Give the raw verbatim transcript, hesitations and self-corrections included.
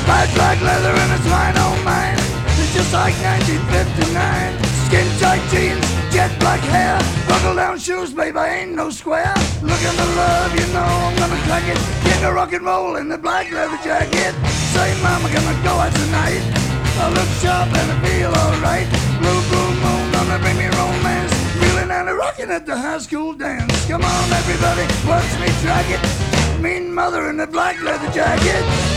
Bright black leather and it's mine, oh mine. It's just like nineteen fifty-nine. Skin tight jeans, jet black hair, buckle down shoes, babe, I ain't no square. Looking to love, you know I'm gonna crack it. King of rock and roll in the black leather jacket. Say, mama, gonna go out tonight. I look sharp and I feel alright. Blue, blue moon, gonna bring me romance. Reeling and a rocking at the high school dance. Come on, everybody, watch me track it. Mean mother in the black leather jacket.